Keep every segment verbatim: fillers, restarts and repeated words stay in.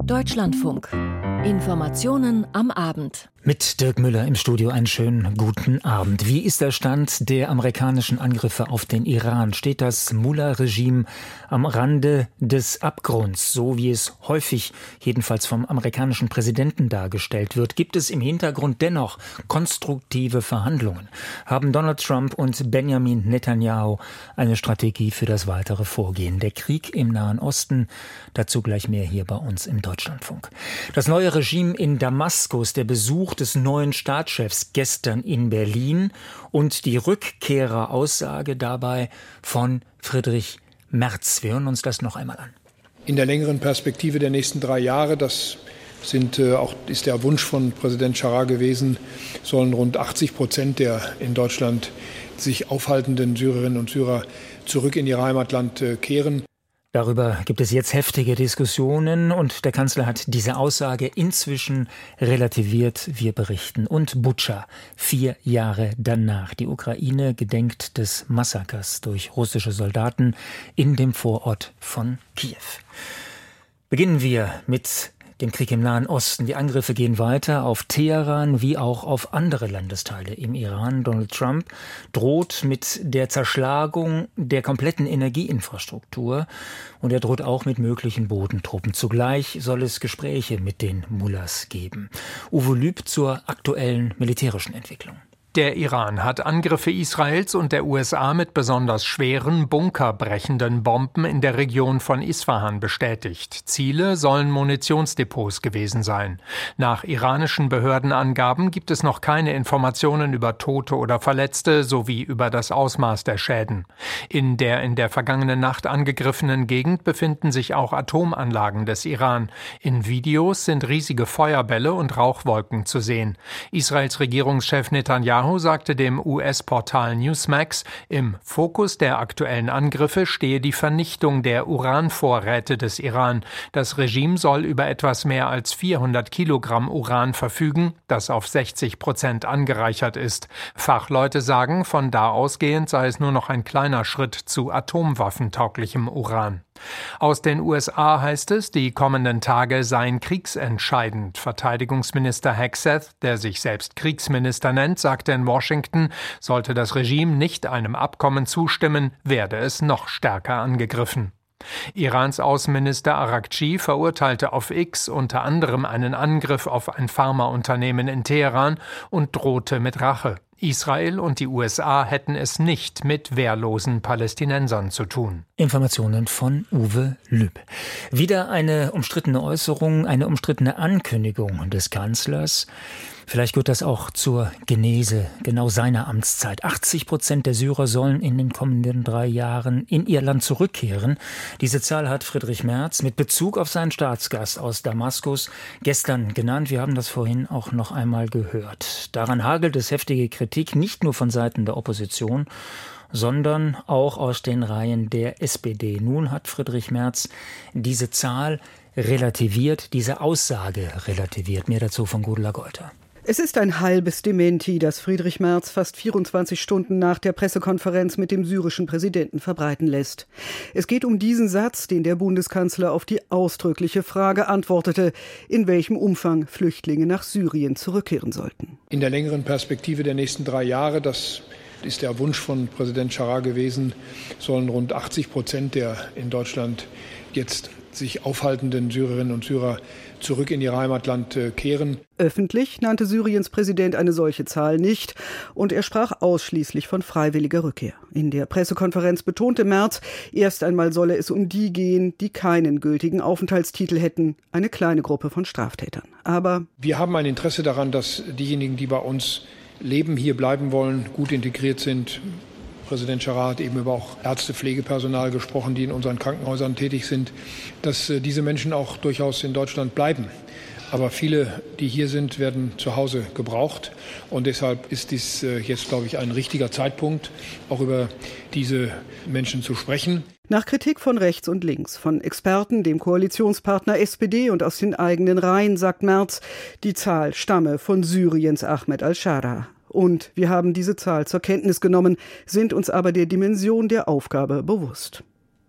Deutschlandfunk. Informationen am Abend. Mit Dirk Müller im Studio einen schönen guten Abend. Wie ist der Stand der amerikanischen Angriffe auf den Iran? Steht das Mullah-Regime am Rande des Abgrunds, so wie es häufig jedenfalls vom amerikanischen Präsidenten dargestellt wird? Gibt es im Hintergrund dennoch konstruktive Verhandlungen? Haben Donald Trump und Benjamin Netanyahu eine Strategie für das weitere Vorgehen? Der Krieg im Nahen Osten, dazu gleich mehr hier bei uns im Deutschlandfunk. Das neue Regime in Damaskus, der Besuch des neuen Staatschefs gestern in Berlin und die Rückkehreraussage dabei von Friedrich Merz. Wir hören uns das noch einmal an. In der längeren Perspektive der nächsten drei Jahre, das sind, äh, auch, ist der Wunsch von Präsident Scharra gewesen, sollen rund achtzig Prozent der in Deutschland sich aufhaltenden Syrerinnen und Syrer zurück in ihr Heimatland äh, kehren. Darüber gibt es jetzt heftige Diskussionen und der Kanzler hat diese Aussage inzwischen relativiert. Wir berichten. Und Butscha, vier Jahre danach. Die Ukraine gedenkt des Massakers durch russische Soldaten in dem Vorort von Kiew. Beginnen wir mit dem Krieg im Nahen Osten. Die Angriffe gehen weiter auf Teheran wie auch auf andere Landesteile im Iran. Donald Trump droht mit der Zerschlagung der kompletten Energieinfrastruktur und er droht auch mit möglichen Bodentruppen. Zugleich soll es Gespräche mit den Mullahs geben. Uwe Lüb zur aktuellen militärischen Entwicklung. Der Iran hat Angriffe Israels und der U S A mit besonders schweren, bunkerbrechenden Bomben in der Region von Isfahan bestätigt. Ziele sollen Munitionsdepots gewesen sein. Nach iranischen Behördenangaben gibt es noch keine Informationen über Tote oder Verletzte sowie über das Ausmaß der Schäden. In der in der vergangenen Nacht angegriffenen Gegend befinden sich auch Atomanlagen des Iran. In Videos sind riesige Feuerbälle und Rauchwolken zu sehen. Israels Regierungschef Netanyahu sagte dem U S-Portal Newsmax, im Fokus der aktuellen Angriffe stehe die Vernichtung der Uranvorräte des Iran. Das Regime soll über etwas mehr als vierhundert Kilogramm Uran verfügen, das auf sechzig Prozent angereichert ist. Fachleute sagen, von da ausgehend sei es nur noch ein kleiner Schritt zu atomwaffentauglichem Uran. Aus den U S A heißt es, die kommenden Tage seien kriegsentscheidend. Verteidigungsminister Hegseth, der sich selbst Kriegsminister nennt, sagte in Washington, sollte das Regime nicht einem Abkommen zustimmen, werde es noch stärker angegriffen. Irans Außenminister Araghchi verurteilte auf X unter anderem einen Angriff auf ein Pharmaunternehmen in Teheran und drohte mit Rache. Israel und die U S A hätten es nicht mit wehrlosen Palästinensern zu tun. Informationen von Uwe Lüb. Wieder eine umstrittene Äußerung, eine umstrittene Ankündigung des Kanzlers. Vielleicht gehört das auch zur Genese genau seiner Amtszeit. achtzig Prozent der Syrer sollen in den kommenden drei Jahren in ihr Land zurückkehren. Diese Zahl hat Friedrich Merz mit Bezug auf seinen Staatsgast aus Damaskus gestern genannt. Wir haben das vorhin auch noch einmal gehört. Daran hagelt es heftige Kritik, nicht nur von Seiten der Opposition, sondern auch aus den Reihen der S P D. Nun hat Friedrich Merz diese Zahl relativiert, diese Aussage relativiert. Mehr dazu von Gudula Golter. Es ist ein halbes Dementi, das Friedrich Merz fast vierundzwanzig Stunden nach der Pressekonferenz mit dem syrischen Präsidenten verbreiten lässt. Es geht um diesen Satz, den der Bundeskanzler auf die ausdrückliche Frage antwortete, in welchem Umfang Flüchtlinge nach Syrien zurückkehren sollten. In der längeren Perspektive der nächsten drei Jahre, das ist der Wunsch von Präsident Scharra gewesen, sollen rund achtzig Prozent der in Deutschland jetzt sich aufhaltenden Syrerinnen und Syrer zurück in ihr Heimatland äh, kehren. Öffentlich nannte Syriens Präsident eine solche Zahl nicht und er sprach ausschließlich von freiwilliger Rückkehr. In der Pressekonferenz betonte Merz, erst einmal solle es um die gehen, die keinen gültigen Aufenthaltstitel hätten, eine kleine Gruppe von Straftätern. Aber wir haben ein Interesse daran, dass diejenigen, die bei uns leben, hier bleiben wollen, gut integriert sind. Präsident Scharra hat eben über auch Ärzte, Pflegepersonal gesprochen, die in unseren Krankenhäusern tätig sind, dass äh, diese Menschen auch durchaus in Deutschland bleiben. Aber viele, die hier sind, werden zu Hause gebraucht. Und deshalb ist dies äh, jetzt, glaube ich, ein richtiger Zeitpunkt, auch über diese Menschen zu sprechen. Nach Kritik von rechts und links, von Experten, dem Koalitionspartner S P D und aus den eigenen Reihen, sagt Merz, die Zahl stamme von Syriens Ahmed al-Scharra. Und wir haben diese Zahl zur Kenntnis genommen, sind uns aber der Dimension der Aufgabe bewusst.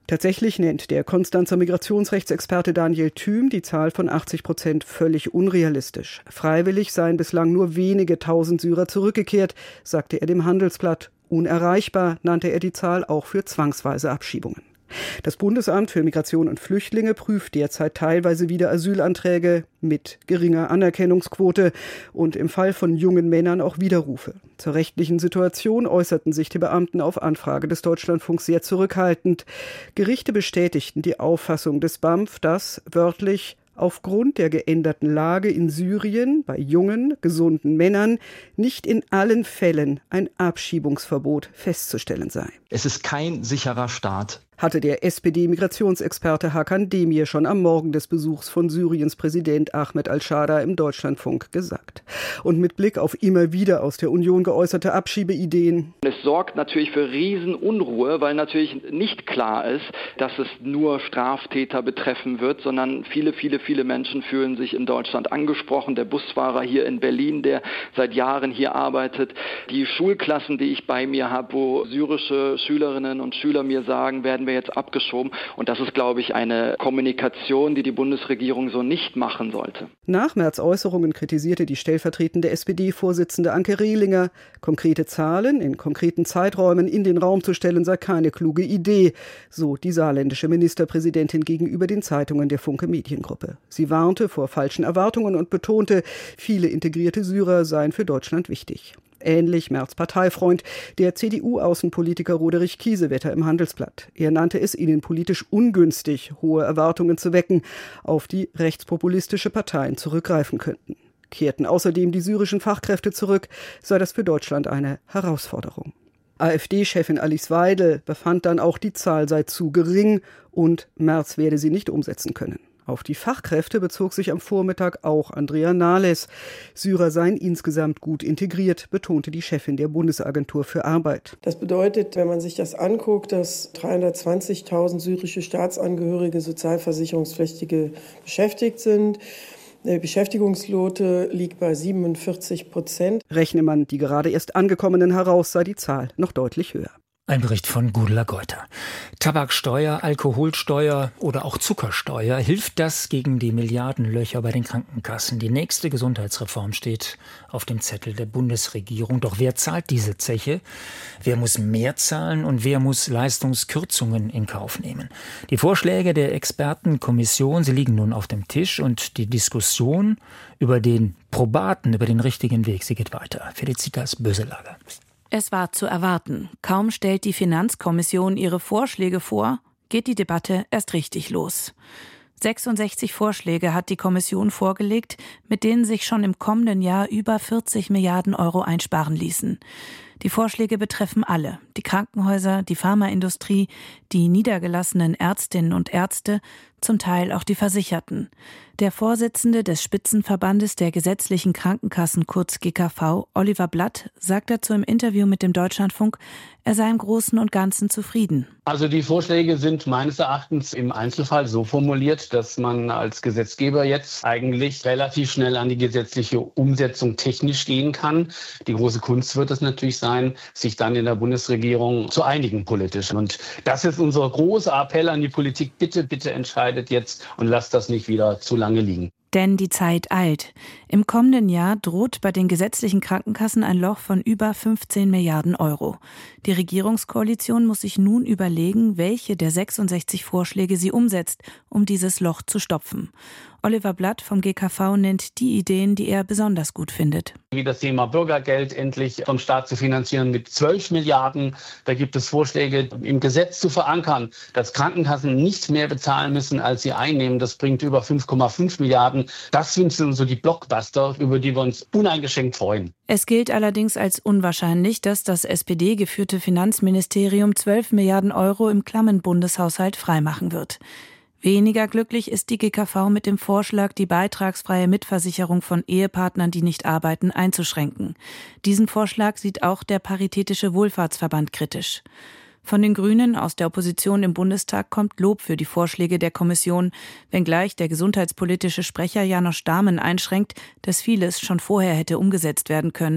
Tatsächlich nennt der Konstanzer Migrationsrechtsexperte Daniel Thüm die Zahl von achtzig Prozent völlig unrealistisch. Freiwillig seien bislang nur wenige tausend Syrer zurückgekehrt, sagte er dem Handelsblatt. Unerreichbar nannte er die Zahl auch für zwangsweise Abschiebungen. Das Bundesamt für Migration und Flüchtlinge prüft derzeit teilweise wieder Asylanträge mit geringer Anerkennungsquote und im Fall von jungen Männern auch Widerrufe. Zur rechtlichen Situation äußerten sich die Beamten auf Anfrage des Deutschlandfunks sehr zurückhaltend. Gerichte bestätigten die Auffassung des B A M F, dass wörtlich aufgrund der geänderten Lage in Syrien bei jungen, gesunden Männern nicht in allen Fällen ein Abschiebungsverbot festzustellen sei. Es ist kein sicherer Staat. Hatte der S P D-Migrationsexperte Hakan Demir schon am Morgen des Besuchs von Syriens Präsident Ahmed al-Shara im Deutschlandfunk gesagt. Und mit Blick auf immer wieder aus der Union geäußerte Abschiebeideen. Es sorgt natürlich für Riesenunruhe, weil natürlich nicht klar ist, dass es nur Straftäter betreffen wird, sondern viele, viele, viele Menschen fühlen sich in Deutschland angesprochen. Der Busfahrer hier in Berlin, der seit Jahren hier arbeitet. Die Schulklassen, die ich bei mir habe, wo syrische Schülerinnen und Schüler mir sagen, werden wir jetzt abgeschoben. Und das ist, glaube ich, eine Kommunikation, die die Bundesregierung so nicht machen sollte. Nach Merz' Äußerungen kritisierte die stellvertretende S P D-Vorsitzende Anke Rehlinger, konkrete Zahlen in konkreten Zeiträumen in den Raum zu stellen, sei keine kluge Idee, so die saarländische Ministerpräsidentin gegenüber den Zeitungen der Funke Mediengruppe. Sie warnte vor falschen Erwartungen und betonte, viele integrierte Syrer seien für Deutschland wichtig. Ähnlich Merz' Parteifreund, der C D U-Außenpolitiker Roderich Kiesewetter im Handelsblatt. Er nannte es innenpolitisch ungünstig, hohe Erwartungen zu wecken, auf die rechtspopulistische Parteien zurückgreifen könnten. Kehrten außerdem die syrischen Fachkräfte zurück, sei das für Deutschland eine Herausforderung. AfD-Chefin Alice Weidel befand dann auch, die Zahl sei zu gering und Merz werde sie nicht umsetzen können. Auf die Fachkräfte bezog sich am Vormittag auch Andrea Nahles. Syrer seien insgesamt gut integriert, betonte die Chefin der Bundesagentur für Arbeit. Das bedeutet, wenn man sich das anguckt, dass dreihundertzwanzigtausend syrische Staatsangehörige, Sozialversicherungspflichtige beschäftigt sind. Die Beschäftigungsquote liegt bei siebenundvierzig Prozent. Rechne man die gerade erst angekommenen heraus, sei die Zahl noch deutlich höher. Ein Bericht von Gudula Geuter. Tabaksteuer, Alkoholsteuer oder auch Zuckersteuer, hilft das gegen die Milliardenlöcher bei den Krankenkassen? Die nächste Gesundheitsreform steht auf dem Zettel der Bundesregierung. Doch wer zahlt diese Zeche? Wer muss mehr zahlen und wer muss Leistungskürzungen in Kauf nehmen? Die Vorschläge der Expertenkommission, sie liegen nun auf dem Tisch und die Diskussion über den probaten, über den richtigen Weg, sie geht weiter. Felicitas Böselager. Es war zu erwarten. Kaum stellt die Finanzkommission ihre Vorschläge vor, geht die Debatte erst richtig los. sechsundsechzig Vorschläge hat die Kommission vorgelegt, mit denen sich schon im kommenden Jahr über vierzig Milliarden Euro einsparen ließen. Die Vorschläge betreffen alle: die Krankenhäuser, die Pharmaindustrie, die niedergelassenen Ärztinnen und Ärzte, zum Teil auch die Versicherten. Der Vorsitzende des Spitzenverbandes der gesetzlichen Krankenkassen, kurz G K V, Oliver Blatt, sagt dazu im Interview mit dem Deutschlandfunk, er sei im Großen und Ganzen zufrieden. Also die Vorschläge sind meines Erachtens im Einzelfall so formuliert, dass man als Gesetzgeber jetzt eigentlich relativ schnell an die gesetzliche Umsetzung technisch gehen kann. Die große Kunst wird es natürlich sein, sich dann in der Bundesregierung zu einigen politisch. Und das ist unser großer Appell an die Politik. Bitte, bitte entscheidet jetzt und lasst das nicht wieder zu lange liegen. Denn die Zeit eilt. Im kommenden Jahr droht bei den gesetzlichen Krankenkassen ein Loch von über fünfzehn Milliarden Euro. Die Regierungskoalition muss sich nun überlegen, welche der sechsundsechzig Vorschläge sie umsetzt, um dieses Loch zu stopfen. Oliver Blatt vom G K V nennt die Ideen, die er besonders gut findet. Wie das Thema Bürgergeld endlich vom Staat zu finanzieren mit zwölf Milliarden. Da gibt es Vorschläge, im Gesetz zu verankern, dass Krankenkassen nicht mehr bezahlen müssen, als sie einnehmen. Das bringt über fünf Komma fünf Milliarden. Das sind so die Blockbuster, über die wir uns uneingeschränkt freuen. Es gilt allerdings als unwahrscheinlich, dass das S P D-geführte Finanzministerium zwölf Milliarden Euro im klammen Bundeshaushalt freimachen wird. Weniger glücklich ist die G K V mit dem Vorschlag, die beitragsfreie Mitversicherung von Ehepartnern, die nicht arbeiten, einzuschränken. Diesen Vorschlag sieht auch der Paritätische Wohlfahrtsverband kritisch. Von den Grünen aus der Opposition im Bundestag kommt Lob für die Vorschläge der Kommission, wenngleich der gesundheitspolitische Sprecher Janosch Dahmen einschränkt, dass vieles schon vorher hätte umgesetzt werden können,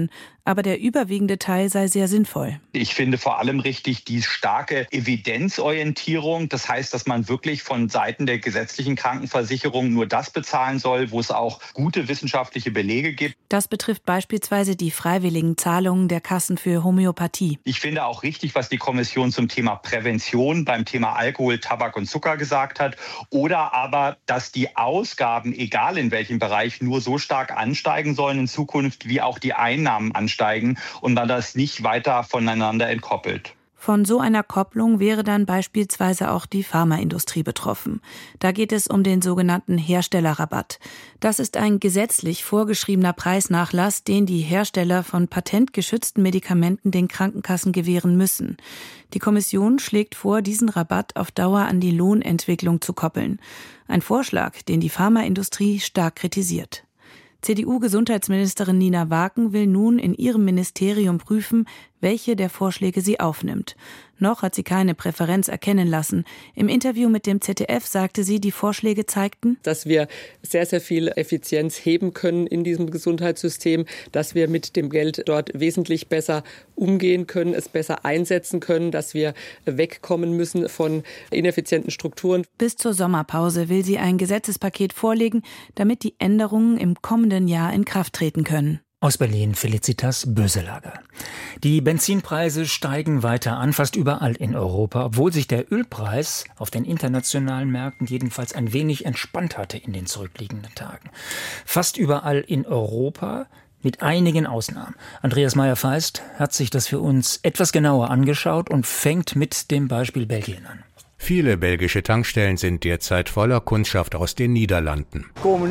Aber der überwiegende Teil sei sehr sinnvoll. Ich finde vor allem richtig die starke Evidenzorientierung. Das heißt, dass man wirklich von Seiten der gesetzlichen Krankenversicherung nur das bezahlen soll, wo es auch gute wissenschaftliche Belege gibt. Das betrifft beispielsweise die freiwilligen Zahlungen der Kassen für Homöopathie. Ich finde auch richtig, was die Kommission zum Thema Prävention beim Thema Alkohol, Tabak und Zucker gesagt hat. Oder aber, dass die Ausgaben, egal in welchem Bereich, nur so stark ansteigen sollen in Zukunft, wie auch die Einnahmen ansteigen und man das nicht weiter voneinander entkoppelt. Von so einer Kopplung wäre dann beispielsweise auch die Pharmaindustrie betroffen. Da geht es um den sogenannten Herstellerrabatt. Das ist ein gesetzlich vorgeschriebener Preisnachlass, den die Hersteller von patentgeschützten Medikamenten den Krankenkassen gewähren müssen. Die Kommission schlägt vor, diesen Rabatt auf Dauer an die Lohnentwicklung zu koppeln. Ein Vorschlag, den die Pharmaindustrie stark kritisiert. C D U-Gesundheitsministerin Nina Waken will nun in ihrem Ministerium prüfen, welche der Vorschläge sie aufnimmt. Noch hat sie keine Präferenz erkennen lassen. Im Interview mit dem Z D F sagte sie, die Vorschläge zeigten, dass wir sehr, sehr viel Effizienz heben können in diesem Gesundheitssystem, dass wir mit dem Geld dort wesentlich besser umgehen können, es besser einsetzen können, dass wir wegkommen müssen von ineffizienten Strukturen. Bis zur Sommerpause will sie ein Gesetzespaket vorlegen, damit die Änderungen im kommenden Jahr in Kraft treten können. Aus Berlin Felicitas Böselager. Die Benzinpreise steigen weiter an, fast überall in Europa, obwohl sich der Ölpreis auf den internationalen Märkten jedenfalls ein wenig entspannt hatte in den zurückliegenden Tagen. Fast überall in Europa, mit einigen Ausnahmen. Andreas Meyer-Feist hat sich das für uns etwas genauer angeschaut und fängt mit dem Beispiel Belgien an. Viele belgische Tankstellen sind derzeit voller Kundschaft aus den Niederlanden.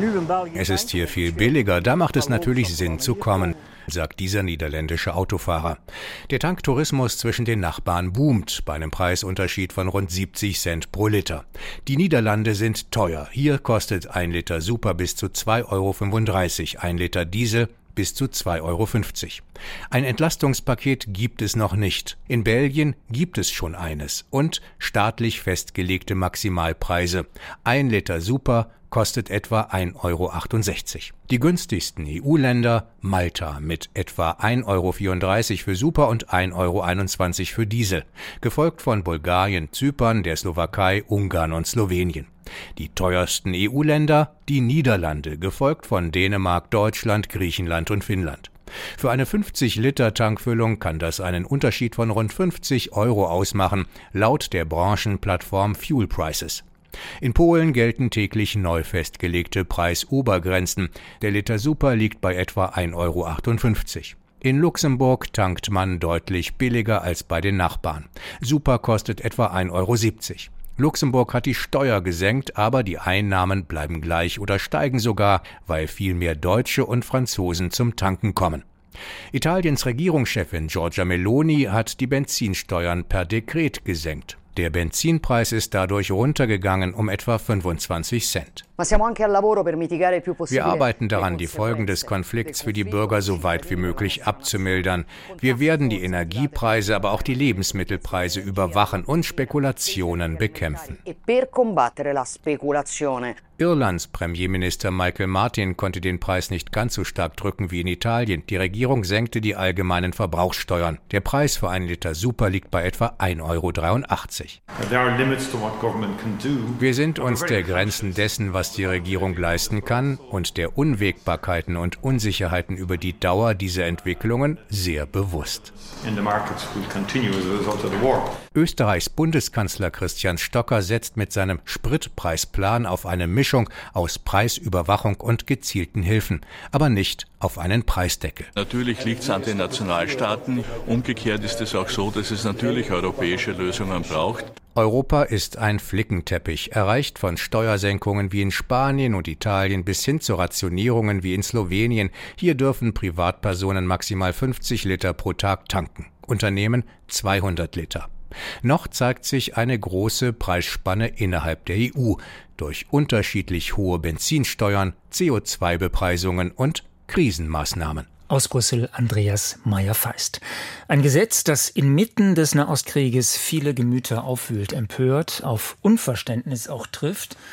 Es ist hier viel billiger, da macht es natürlich Sinn zu kommen, sagt dieser niederländische Autofahrer. Der Tanktourismus zwischen den Nachbarn boomt, bei einem Preisunterschied von rund siebzig Cent pro Liter. Die Niederlande sind teuer. Hier kostet ein Liter Super bis zu zwei Euro fünfunddreißig, ein Liter Diesel bis zu zwei Euro fünfzig. Ein Entlastungspaket gibt es noch nicht. In Belgien gibt es schon eines und staatlich festgelegte Maximalpreise. Ein Liter Super kostet etwa ein Euro achtundsechzig. Die günstigsten E U-Länder Malta mit etwa ein Euro vierunddreißig für Super und ein Euro einundzwanzig für Diesel, gefolgt von Bulgarien, Zypern, der Slowakei, Ungarn und Slowenien. Die teuersten E U-Länder die Niederlande, gefolgt von Dänemark, Deutschland, Griechenland und Finnland. Für eine fünfzig Liter Tankfüllung kann das einen Unterschied von rund fünfzig Euro ausmachen, laut der Branchenplattform Fuel Prices. In Polen gelten täglich neu festgelegte Preisobergrenzen. Der Liter Super liegt bei etwa ein Euro achtundfünfzig. In Luxemburg tankt man deutlich billiger als bei den Nachbarn. Super kostet etwa ein Euro siebzig. Luxemburg hat die Steuer gesenkt, aber die Einnahmen bleiben gleich oder steigen sogar, weil viel mehr Deutsche und Franzosen zum Tanken kommen. Italiens Regierungschefin Giorgia Meloni hat die Benzinsteuern per Dekret gesenkt. Der Benzinpreis ist dadurch runtergegangen um etwa fünfundzwanzig Cent. Wir arbeiten daran, die Folgen des Konflikts für die Bürger so weit wie möglich abzumildern. Wir werden die Energiepreise, aber auch die Lebensmittelpreise überwachen und Spekulationen bekämpfen. Irlands Premierminister Michael Martin konnte den Preis nicht ganz so stark drücken wie in Italien. Die Regierung senkte die allgemeinen Verbrauchssteuern. Der Preis für einen Liter Super liegt bei etwa ein Euro dreiundachtzig. Wir sind uns der Grenzen dessen, was die Regierung leisten kann, und der Unwägbarkeiten und Unsicherheiten über die Dauer dieser Entwicklungen sehr bewusst. Österreichs Bundeskanzler Christian Stocker setzt mit seinem Spritpreisplan auf eine Mischung aus Preisüberwachung und gezielten Hilfen, aber nicht auf einen Preisdeckel. Natürlich liegt es an den Nationalstaaten. Umgekehrt ist es auch so, dass es natürlich europäische Lösungen braucht. Europa ist ein Flickenteppich, erreicht von Steuersenkungen wie in Spanien und Italien bis hin zu Rationierungen wie in Slowenien. Hier dürfen Privatpersonen maximal fünfzig Liter pro Tag tanken, Unternehmen zweihundert Liter. Noch zeigt sich eine große Preisspanne innerhalb der E U durch unterschiedlich hohe Benzinsteuern, C O zwei Bepreisungen und Krisenmaßnahmen. Aus Brüssel Andreas Meyer-Feist. Ein Gesetz, das inmitten des Nahostkrieges viele Gemüter aufwühlt, empört, auf Unverständnis auch trifft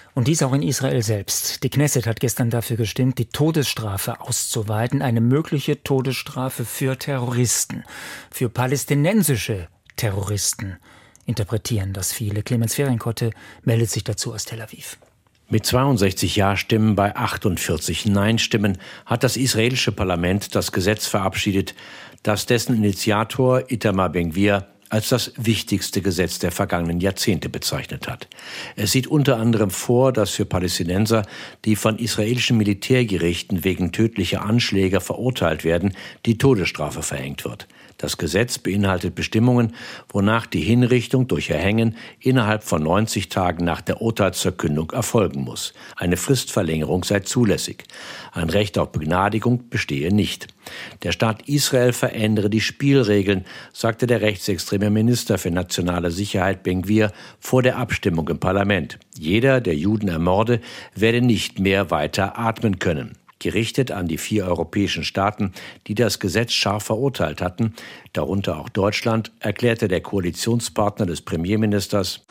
Und dies auch in Israel selbst. Die Knesset hat gestern dafür gestimmt, die Todesstrafe auszuweiten, eine mögliche Todesstrafe für Terroristen, für palästinensische Terroristen. Interpretieren das viele. Clemens Ferienkotte meldet sich dazu aus Tel Aviv. Mit zweiundsechzig Ja-Stimmen bei achtundvierzig Nein-Stimmen hat das israelische Parlament das Gesetz verabschiedet, das dessen Initiator Itamar Ben-Gvir als das wichtigste Gesetz der vergangenen Jahrzehnte bezeichnet hat. Es sieht unter anderem vor, dass für Palästinenser, die von israelischen Militärgerichten wegen tödlicher Anschläge verurteilt werden, die Todesstrafe verhängt wird. Das Gesetz beinhaltet Bestimmungen, wonach die Hinrichtung durch Erhängen innerhalb von neunzig Tagen nach der Urteilsverkündung erfolgen muss. Eine Fristverlängerung sei zulässig. Ein Recht auf Begnadigung bestehe nicht. Der Staat Israel verändere die Spielregeln, sagte der rechtsextreme Minister für nationale Sicherheit Ben-Gvir vor der Abstimmung im Parlament. Jeder, der Juden ermorde, werde nicht mehr weiter atmen können. Gerichtet an die vier europäischen Staaten, die das Gesetz scharf verurteilt hatten, darunter auch Deutschland, erklärte der Koalitionspartner des Premierministers: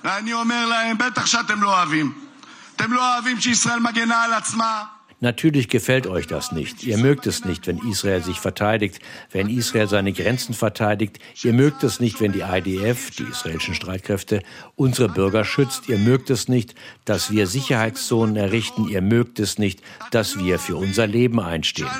Natürlich gefällt euch das nicht. Ihr mögt es nicht, wenn Israel sich verteidigt, wenn Israel seine Grenzen verteidigt. Ihr mögt es nicht, wenn die I D F, die israelischen Streitkräfte, unsere Bürger schützt. Ihr mögt es nicht, dass wir Sicherheitszonen errichten. Ihr mögt es nicht, dass wir für unser Leben einstehen.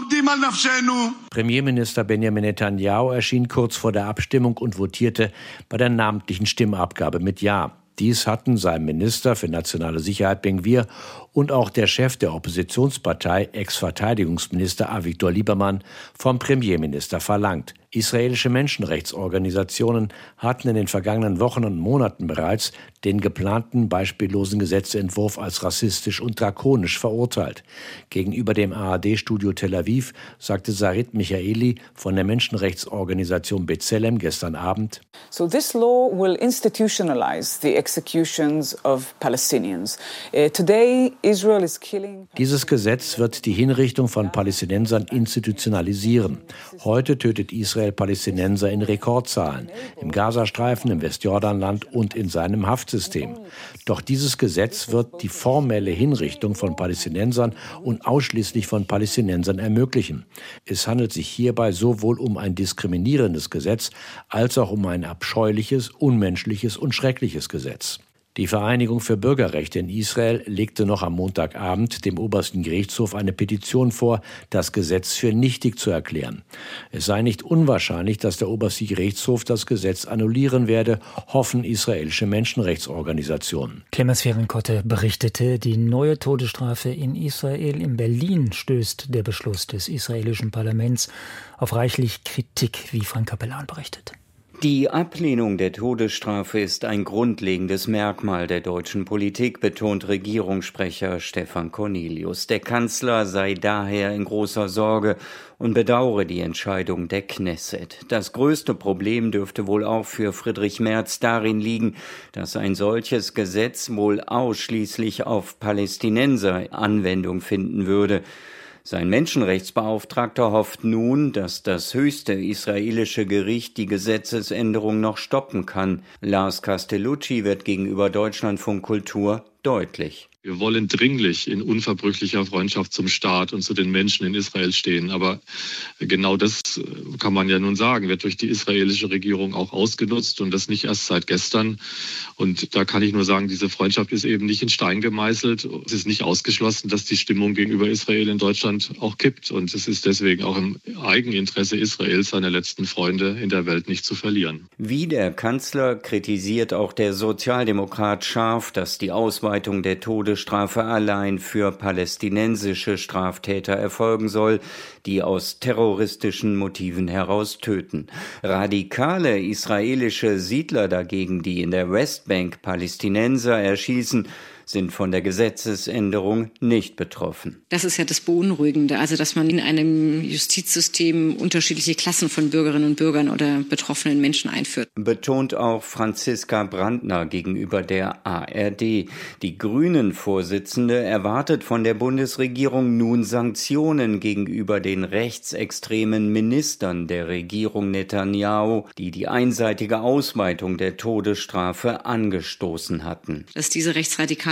Premierminister Benjamin Netanyahu erschien kurz vor der Abstimmung und votierte bei der namentlichen Stimmabgabe mit Ja. Dies hatten sein Minister für nationale Sicherheit Ben-Gvir und auch der Chef der Oppositionspartei, Ex-Verteidigungsminister Avigdor Lieberman, vom Premierminister verlangt. Israelische Menschenrechtsorganisationen hatten in den vergangenen Wochen und Monaten bereits den geplanten beispiellosen Gesetzentwurf als rassistisch und drakonisch verurteilt. Gegenüber dem A R D-Studio Tel Aviv sagte Sarit Michaeli von der Menschenrechtsorganisation B'Tselem gestern Abend: So this law will institutionalize the executions of Palestinians. Uh, today Israel is killing. Dieses Gesetz wird die Hinrichtung von Palästinensern institutionalisieren. Heute tötet Israel Palästinenser in Rekordzahlen, im Gazastreifen, im Westjordanland und in seinem Haftsystem. Doch dieses Gesetz wird die formelle Hinrichtung von Palästinensern und ausschließlich von Palästinensern ermöglichen. Es handelt sich hierbei sowohl um ein diskriminierendes Gesetz als auch um ein abscheuliches, unmenschliches und schreckliches Gesetz. Die Vereinigung für Bürgerrechte in Israel legte noch am Montagabend dem obersten Gerichtshof eine Petition vor, das Gesetz für nichtig zu erklären. Es sei nicht unwahrscheinlich, dass der oberste Gerichtshof das Gesetz annullieren werde, hoffen israelische Menschenrechtsorganisationen. Clemens Ferienkotte berichtete, die neue Todesstrafe in Israel. In Berlin stößt der Beschluss des israelischen Parlaments auf reichlich Kritik, wie Frank Kapellan berichtet. Die Ablehnung der Todesstrafe ist ein grundlegendes Merkmal der deutschen Politik, betont Regierungssprecher Stefan Cornelius. Der Kanzler sei daher in großer Sorge und bedauere die Entscheidung der Knesset. Das größte Problem dürfte wohl auch für Friedrich Merz darin liegen, dass ein solches Gesetz wohl ausschließlich auf Palästinenser Anwendung finden würde. Sein Menschenrechtsbeauftragter hofft nun, dass das höchste israelische Gericht die Gesetzesänderung noch stoppen kann. Lars Castellucci wird gegenüber Deutschlandfunk Kultur deutlich. Wir wollen dringlich in unverbrüchlicher Freundschaft zum Staat und zu den Menschen in Israel stehen. Aber genau das kann man ja nun sagen, wird durch die israelische Regierung auch ausgenutzt und das nicht erst seit gestern. Und da kann ich nur sagen, diese Freundschaft ist eben nicht in Stein gemeißelt. Es ist nicht ausgeschlossen, dass die Stimmung gegenüber Israel in Deutschland auch kippt. Und es ist deswegen auch im Eigeninteresse Israels, seine letzten Freunde in der Welt nicht zu verlieren. Wie der Kanzler kritisiert auch der Sozialdemokrat scharf, dass die Ausweitung der Todesstrafe Strafe allein für palästinensische Straftäter erfolgen soll, die aus terroristischen Motiven heraus töten. Radikale israelische Siedler dagegen, die in der Westbank Palästinenser erschießen, sind von der Gesetzesänderung nicht betroffen. Das ist ja das Beunruhigende, also dass man in einem Justizsystem unterschiedliche Klassen von Bürgerinnen und Bürgern oder betroffenen Menschen einführt. Betont auch Franziska Brandner gegenüber der A R D. Die Grünen-Vorsitzende erwartet von der Bundesregierung nun Sanktionen gegenüber den rechtsextremen Ministern der Regierung Netanyahu, die die einseitige Ausweitung der Todesstrafe angestoßen hatten. Dass diese rechtsradikalen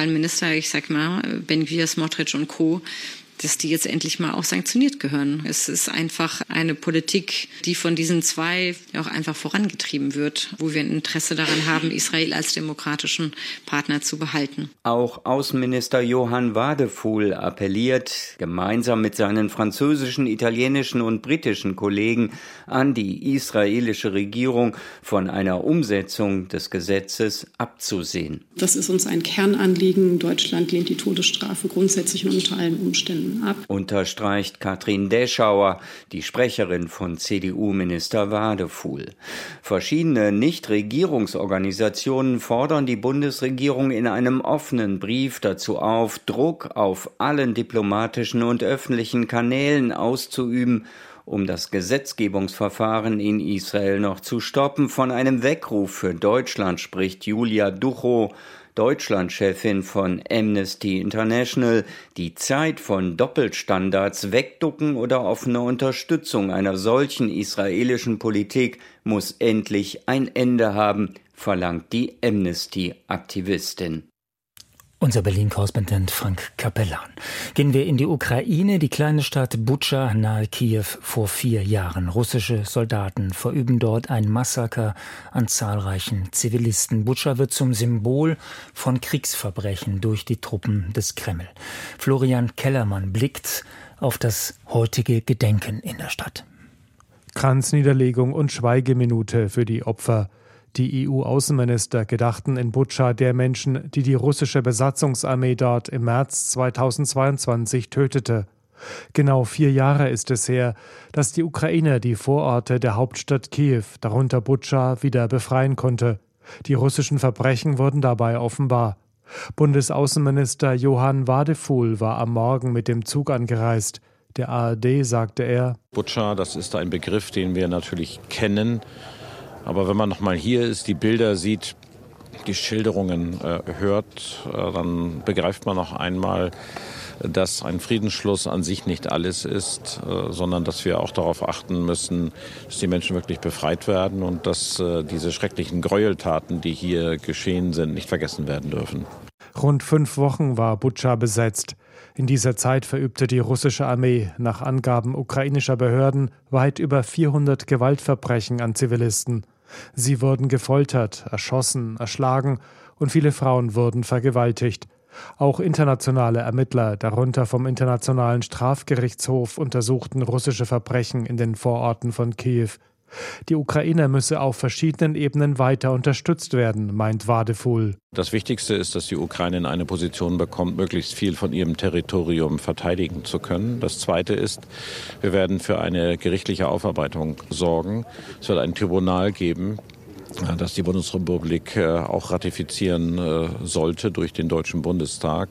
beiden Minister, ich sag mal, Ben-Gvir, Smotrich und Co., dass die jetzt endlich mal auch sanktioniert gehören. Es ist einfach eine Politik, die von diesen zwei auch einfach vorangetrieben wird, wo wir ein Interesse daran haben, Israel als demokratischen Partner zu behalten. Auch Außenminister Johann Wadephul appelliert gemeinsam mit seinen französischen, italienischen und britischen Kollegen an die israelische Regierung, von einer Umsetzung des Gesetzes abzusehen. Das ist uns ein Kernanliegen. Deutschland lehnt die Todesstrafe grundsätzlich und unter allen Umständen ab. Unterstreicht Katrin Deschauer, die Sprecherin von C D U-Minister Wadephul. Verschiedene Nichtregierungsorganisationen fordern die Bundesregierung in einem offenen Brief dazu auf, Druck auf allen diplomatischen und öffentlichen Kanälen auszuüben, um das Gesetzgebungsverfahren in Israel noch zu stoppen. Von einem Weckruf für Deutschland spricht Julia Duchow, Deutschlandchefin von Amnesty International. Die Zeit von Doppelstandards, Wegducken oder offener Unterstützung einer solchen israelischen Politik muss endlich ein Ende haben, verlangt die Amnesty-Aktivistin. Unser Berlin-Korrespondent Frank Capellan. Gehen wir in die Ukraine, die kleine Stadt Butscha nahe Kiew vor vier Jahren. Russische Soldaten verüben dort ein Massaker an zahlreichen Zivilisten. Butscha wird zum Symbol von Kriegsverbrechen durch die Truppen des Kreml. Florian Kellermann blickt auf das heutige Gedenken in der Stadt. Kranzniederlegung und Schweigeminute für die Opfer. Die E U-Außenminister gedachten in Butscha der Menschen, die die russische Besatzungsarmee dort im März zweitausendzweiundzwanzig tötete. Genau vier Jahre ist es her, dass die Ukraine die Vororte der Hauptstadt Kiew, darunter Butscha, wieder befreien konnte. Die russischen Verbrechen wurden dabei offenbar. Bundesaußenminister Johann Wadephul war am Morgen mit dem Zug angereist. Der A R D sagte er: Butscha, das ist ein Begriff, den wir natürlich kennen. Aber wenn man noch mal hier ist, die Bilder sieht, die Schilderungen äh, hört, äh, dann begreift man noch einmal, dass ein Friedensschluss an sich nicht alles ist, äh, sondern dass wir auch darauf achten müssen, dass die Menschen wirklich befreit werden und dass äh, diese schrecklichen Gräueltaten, die hier geschehen sind, nicht vergessen werden dürfen. Rund fünf Wochen war Butscha besetzt. In dieser Zeit verübte die russische Armee nach Angaben ukrainischer Behörden weit über vierhundert Gewaltverbrechen an Zivilisten. Sie wurden gefoltert, erschossen, erschlagen und viele Frauen wurden vergewaltigt. Auch internationale Ermittler, darunter vom Internationalen Strafgerichtshof, untersuchten russische Verbrechen in den Vororten von Kiew. Die Ukraine müsse auf verschiedenen Ebenen weiter unterstützt werden, meint Wadephul. Das Wichtigste ist, dass die Ukraine in eine Position bekommt, möglichst viel von ihrem Territorium verteidigen zu können. Das Zweite ist, wir werden für eine gerichtliche Aufarbeitung sorgen. Es wird ein Tribunal geben, das die Bundesrepublik auch ratifizieren sollte durch den Deutschen Bundestag.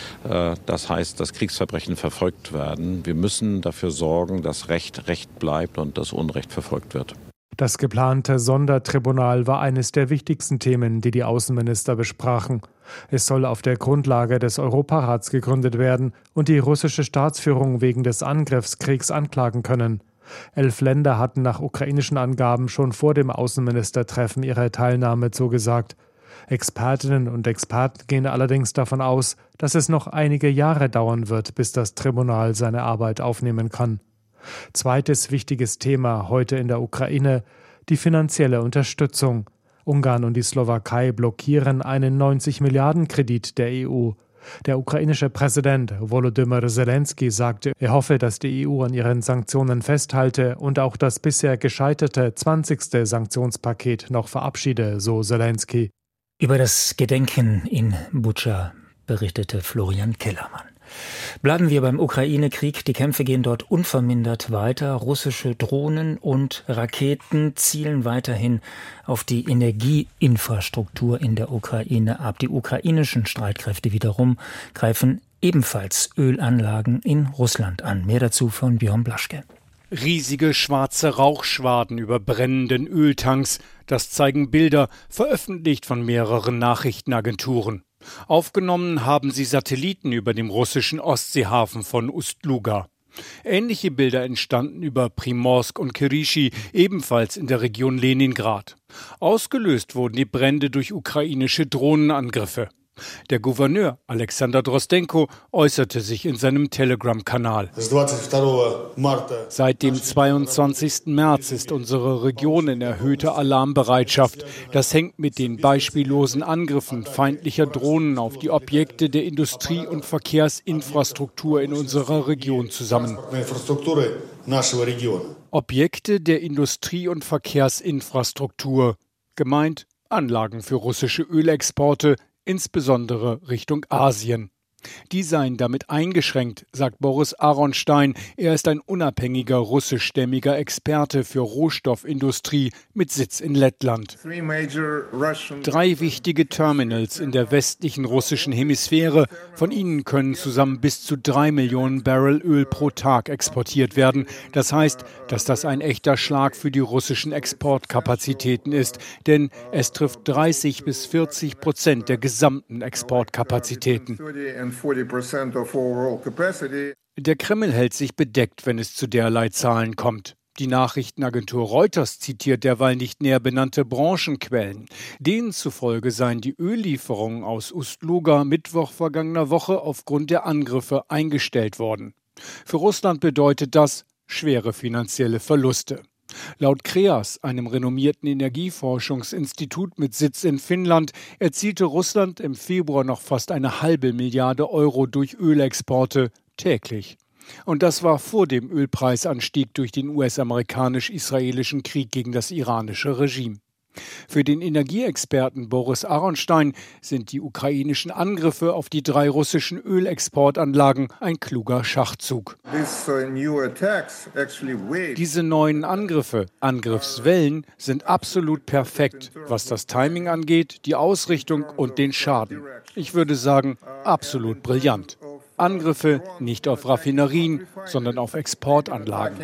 Das heißt, dass Kriegsverbrechen verfolgt werden. Wir müssen dafür sorgen, dass Recht Recht bleibt und das Unrecht verfolgt wird. Das geplante Sondertribunal war eines der wichtigsten Themen, die die Außenminister besprachen. Es soll auf der Grundlage des Europarats gegründet werden und die russische Staatsführung wegen des Angriffskriegs anklagen können. Elf Länder hatten nach ukrainischen Angaben schon vor dem Außenministertreffen ihre Teilnahme zugesagt. Expertinnen und Experten gehen allerdings davon aus, dass es noch einige Jahre dauern wird, bis das Tribunal seine Arbeit aufnehmen kann. Zweites wichtiges Thema heute in der Ukraine: die finanzielle Unterstützung. Ungarn und die Slowakei blockieren einen neunzig Milliarden Kredit der E U. Der ukrainische Präsident Volodymyr Zelensky sagte, er hoffe, dass die E U an ihren Sanktionen festhalte und auch das bisher gescheiterte zwanzigste Sanktionspaket noch verabschiede, so Zelensky. Über das Gedenken in Butscha berichtete Florian Kellermann. Bleiben wir beim Ukraine-Krieg. Die Kämpfe gehen dort unvermindert weiter. Russische Drohnen und Raketen zielen weiterhin auf die Energieinfrastruktur in der Ukraine ab. Die ukrainischen Streitkräfte wiederum greifen ebenfalls Ölanlagen in Russland an. Mehr dazu von Björn Blaschke. Riesige schwarze Rauchschwaden über brennenden Öltanks, das zeigen Bilder, veröffentlicht von mehreren Nachrichtenagenturen. Aufgenommen haben sie Satelliten über dem russischen Ostseehafen von Ust-Luga. Ähnliche Bilder entstanden über Primorsk und Kirishi, ebenfalls in der Region Leningrad. Ausgelöst wurden die Brände durch ukrainische Drohnenangriffe. Der Gouverneur Alexander Drozdenko äußerte sich in seinem Telegram-Kanal. Seit dem zweiundzwanzigsten März ist unsere Region in erhöhter Alarmbereitschaft. Das hängt mit den beispiellosen Angriffen feindlicher Drohnen auf die Objekte der Industrie- und Verkehrsinfrastruktur in unserer Region zusammen. Objekte der Industrie- und Verkehrsinfrastruktur. Gemeint Anlagen für russische Ölexporte, insbesondere Richtung Asien. Die seien damit eingeschränkt, sagt Boris Aronstein. Er ist ein unabhängiger russischstämmiger Experte für Rohstoffindustrie mit Sitz in Lettland. Drei wichtige Terminals in der westlichen russischen Hemisphäre. Von ihnen können zusammen bis zu drei Millionen Barrel Öl pro Tag exportiert werden. Das heißt, dass das ein echter Schlag für die russischen Exportkapazitäten ist. Denn es trifft dreißig bis vierzig Prozent der gesamten Exportkapazitäten. Der Kreml hält sich bedeckt, wenn es zu derlei Zahlen kommt. Die Nachrichtenagentur Reuters zitiert derweil nicht näher benannte Branchenquellen. Denen zufolge seien die Öllieferungen aus Ust-Luga Mittwoch vergangener Woche aufgrund der Angriffe eingestellt worden. Für Russland bedeutet das schwere finanzielle Verluste. Laut Kreas, einem renommierten Energieforschungsinstitut mit Sitz in Finnland, erzielte Russland im Februar noch fast eine halbe Milliarde Euro durch Ölexporte täglich. Und das war vor dem Ölpreisanstieg durch den U S-amerikanisch-israelischen Krieg gegen das iranische Regime. Für den Energieexperten Boris Aronstein sind die ukrainischen Angriffe auf die drei russischen Ölexportanlagen ein kluger Schachzug. Diese neuen Angriffe, Angriffswellen, sind absolut perfekt, was das Timing angeht, die Ausrichtung und den Schaden. Ich würde sagen, absolut brillant. Angriffe nicht auf Raffinerien, sondern auf Exportanlagen.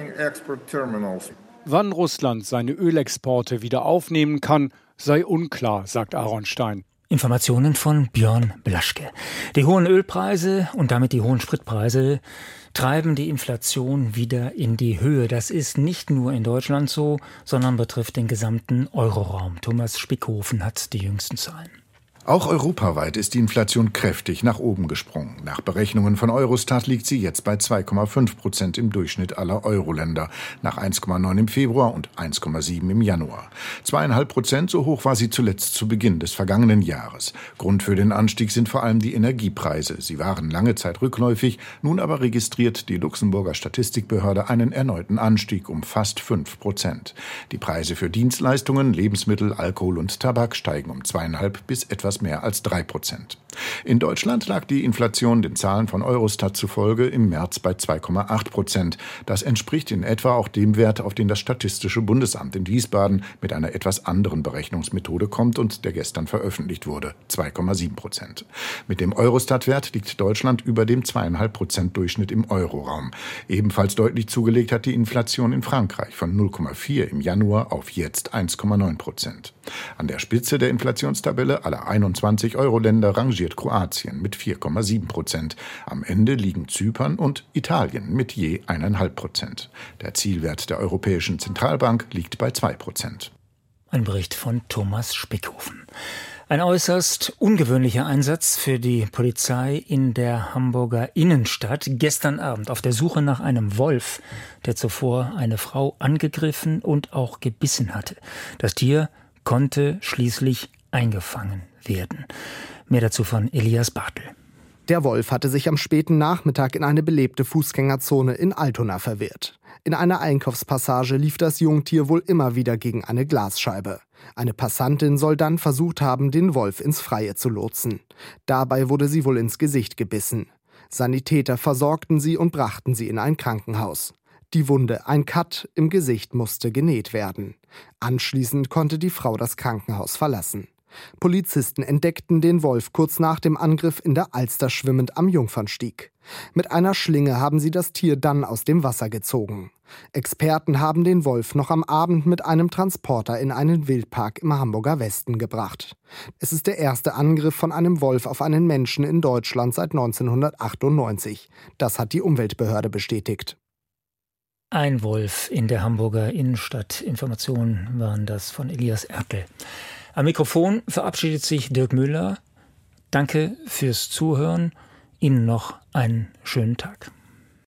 Wann Russland seine Ölexporte wieder aufnehmen kann, sei unklar, sagt Aronstein. Informationen von Björn Blaschke. Die hohen Ölpreise und damit die hohen Spritpreise treiben die Inflation wieder in die Höhe. Das ist nicht nur in Deutschland so, sondern betrifft den gesamten Euroraum. Thomas Spickhofen hat die jüngsten Zahlen. Auch europaweit ist die Inflation kräftig nach oben gesprungen. Nach Berechnungen von Eurostat liegt sie jetzt bei zwei Komma fünf Prozent im Durchschnitt aller Euro-Länder, nach eins Komma neun im Februar und eins Komma sieben im Januar. zwei Komma fünf Prozent, so hoch war sie zuletzt zu Beginn des vergangenen Jahres. Grund für den Anstieg sind vor allem die Energiepreise. Sie waren lange Zeit rückläufig, nun aber registriert die Luxemburger Statistikbehörde einen erneuten Anstieg um fast fünf Prozent. Die Preise für Dienstleistungen, Lebensmittel, Alkohol und Tabak steigen um zwei Komma fünf bis etwas mehr als drei Prozent. In Deutschland lag die Inflation den Zahlen von Eurostat zufolge im März bei zwei Komma acht Prozent. Das entspricht in etwa auch dem Wert, auf den das Statistische Bundesamt in Wiesbaden mit einer etwas anderen Berechnungsmethode kommt und der gestern veröffentlicht wurde, zwei Komma sieben Prozent. Mit dem Eurostat-Wert liegt Deutschland über dem zwei Komma fünf Prozent Durchschnitt im Euroraum. Ebenfalls deutlich zugelegt hat die Inflation in Frankreich von null Komma vier im Januar auf jetzt eins Komma neun Prozent. An der Spitze der Inflationstabelle aller einundzwanzig Euro-Länder rangiert Kroatien mit vier Komma sieben Prozent. Am Ende liegen Zypern und Italien mit je eins Komma fünf Prozent. Der Zielwert der Europäischen Zentralbank liegt bei zwei Prozent. Ein Bericht von Thomas Spickhofen. Ein äußerst ungewöhnlicher Einsatz für die Polizei in der Hamburger Innenstadt. Gestern Abend auf der Suche nach einem Wolf, der zuvor eine Frau angegriffen und auch gebissen hatte. Das Tier konnte schließlich eingefangen werden. Mehr dazu von Elias Bartel. Der Wolf hatte sich am späten Nachmittag in eine belebte Fußgängerzone in Altona verirrt. In einer Einkaufspassage lief das Jungtier wohl immer wieder gegen eine Glasscheibe. Eine Passantin soll dann versucht haben, den Wolf ins Freie zu lotsen. Dabei wurde sie wohl ins Gesicht gebissen. Sanitäter versorgten sie und brachten sie in ein Krankenhaus. Die Wunde, ein Cut im Gesicht, musste genäht werden. Anschließend konnte die Frau das Krankenhaus verlassen. Polizisten entdeckten den Wolf kurz nach dem Angriff in der Alster schwimmend am Jungfernstieg. Mit einer Schlinge haben sie das Tier dann aus dem Wasser gezogen. Experten haben den Wolf noch am Abend mit einem Transporter in einen Wildpark im Hamburger Westen gebracht. Es ist der erste Angriff von einem Wolf auf einen Menschen in Deutschland seit neunzehnhundertachtundneunzig. Das hat die Umweltbehörde bestätigt. Ein Wolf in der Hamburger Innenstadt. Informationen waren das von Elias Erkel. Am Mikrofon verabschiedet sich Dirk Müller. Danke fürs Zuhören. Ihnen noch einen schönen Tag.